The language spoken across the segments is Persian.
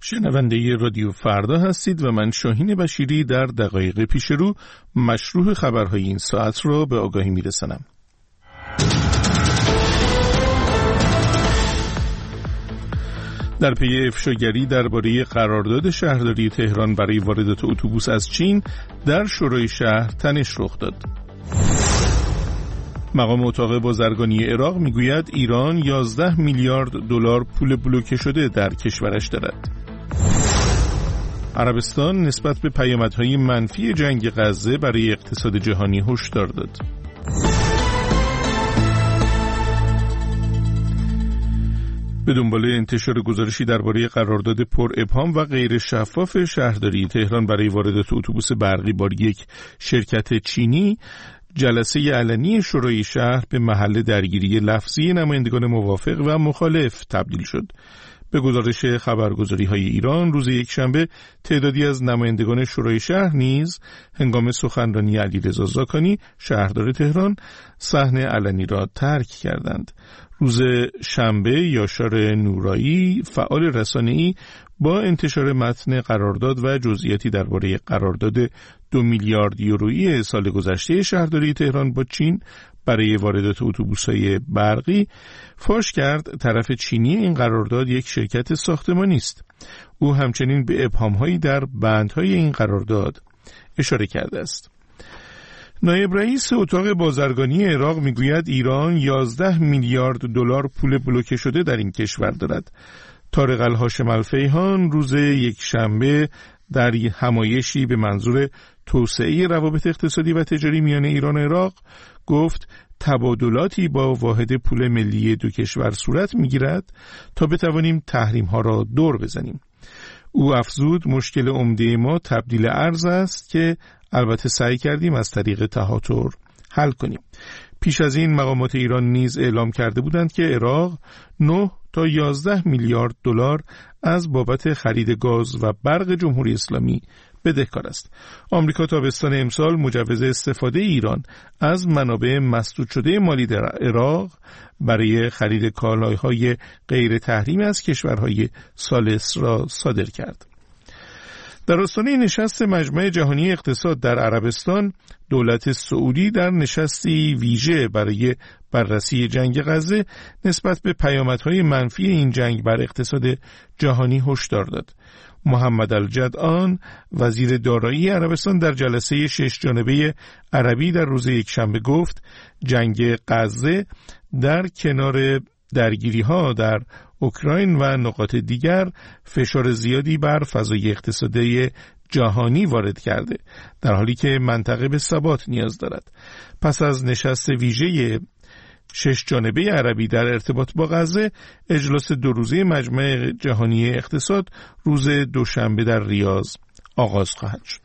شنونده رادیو فردا هستید و من شاهین بشیری در دقایق پیش رو مشروح خبرهای این ساعت را به آگاهی میرسانم. در پی افشاگری درباره قرارداد شهرداری تهران برای واردات اتوبوس از چین در شورای شهر تنش رخ داد. مقام اتاق بازرگانی عراق میگوید ایران 11 میلیارد دلار پول بلوکه شده در کشورش دارد. عربستان نسبت به پیامدهای منفی جنگ غزه برای اقتصاد جهانی هشدار داد. به دنبال انتشار گزارشی درباره قرارداد پر ابهام و غیر شفاف شهرداری تهران برای واردات اتوبوس برقی با یک شرکت چینی، جلسه علنی شورای شهر به محل درگیری لفظی نمایندگان موافق و مخالف تبدیل شد. به گزارش خبرگزاری‌های ایران روز یکشنبه تعدادی از نمایندگان شورای شهر نیز هنگام سخنرانی علیرضا زاکانی شهردار تهران صحنه علنی را ترک کردند. روز شنبه یاشار نورایی فعال رسانه‌ای با انتشار متن قرارداد و جزئیاتی درباره قرارداد 2 میلیارد یورویی سال گذشته شهرداری تهران با چین برای واردات اتوبوس‌های برقی فاش کرد طرف چینی این قرارداد یک شرکت ساختمانی است. او همچنین به ابهام‌هایی در بندهای این قرارداد اشاره کرده است. نایب رئیس اتاق بازرگانی عراق میگوید ایران 11 میلیارد دلار پول بلوکه شده در این کشور دارد. طارق الهاشم الفیهان روز یکشنبه در همایشی به منظور توسعه روابط اقتصادی و تجاری میان ایران و عراق گفت تبادلاتی با واحد پول ملی دو کشور صورت میگیرد تا بتوانیم تحریم ها را دور بزنیم. او افزود مشکل عمده ما تبدیل ارز است که البته سعی کردیم از طریق تهاتر حل کنیم. پیش از این مقامات ایران نیز اعلام کرده بودند که عراق 9 تا 11 میلیارد دلار از بابت خرید گاز و برق جمهوری اسلامی بدهکار است. آمریکا تابستان امسال مجوز استفاده ایران از منابع مسدود شده مالی در عراق برای خرید کالاهای غیر تحریمی از کشورهای ثالث را صادر کرد. در آستانه نشست مجمع جهانی اقتصاد در عربستان، دولت سعودی در نشستی ویژه برای بررسی جنگ غزه نسبت به پیامدهای منفی این جنگ بر اقتصاد جهانی هشدار داد. محمد الجدعان وزیر دارایی عربستان در جلسه 6 جانبه عربی در روز یکشنبه گفت جنگ غزه در کنار درگیری‌ها در اوکراین و نقاط دیگر فشار زیادی بر فضای اقتصادی جهانی وارد کرده، در حالی که منطقه به ثبات نیاز دارد. پس از نشست ویژه 6 جانبه عربی در ارتباط با غزه، اجلاس 2 روزه مجمع جهانی اقتصاد روز دوشنبه در ریاض آغاز خواهد شد.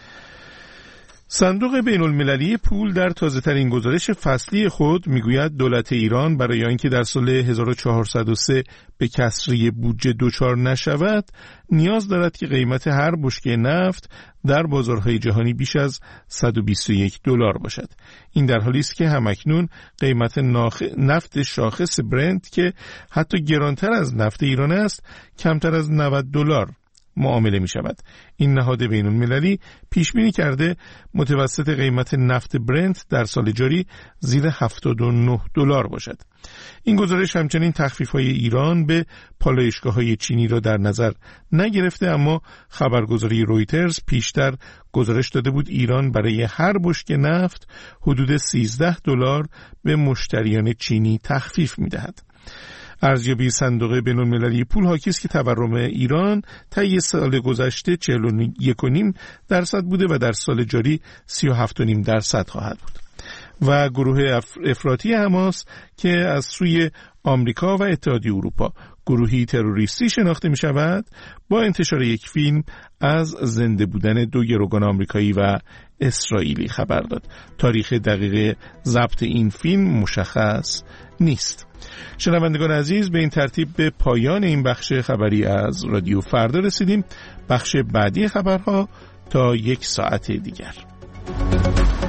صندوق بین المللی پول در تازه‌ترین گزارش فصلی خود میگوید دولت ایران برای آنکه در سال 1403 به کسری بودجه دچار نشود، نیاز دارد که قیمت هر بشکه نفت در بازارهای جهانی بیش از 121 دلار باشد. این در حالی است که همکنون قیمت نفت شاخص برنت که حتی گرانتر از نفت ایران است، کمتر از 90 دلار معامله می شود. این نهاد بین المللی پیش بینی کرده متوسط قیمت نفت برنت در سال جاری زیر 79 دلار باشد. این گزارش همچنین تخفیف‌های ایران به پالایشگاه‌های چینی را در نظر نگرفته، اما خبرگزاری رویترز پیشتر گزارش داده بود ایران برای هر بشکه نفت حدود 13 دلار به مشتریان چینی تخفیف می‌دهد. ارزیابی صندوق بین‌المللی پول حاکی است که تورم ایران طی سال گذشته 41.5% بوده و در سال جاری 37.5% خواهد بود. و گروه افراطی حماس که از سوی آمریکا و اتحادیه اروپا گروهی تروریستی شناخته می شود، با انتشار یک فیلم از زنده بودن 2 گروگان آمریکایی و اسرائیلی خبر داد. تاریخ دقیق ضبط این فیلم مشخص نیست. شنوندگان عزیز، به این ترتیب به پایان این بخش خبری از رادیو فردا رسیدیم. بخش بعدی خبرها تا 1 ساعت دیگر.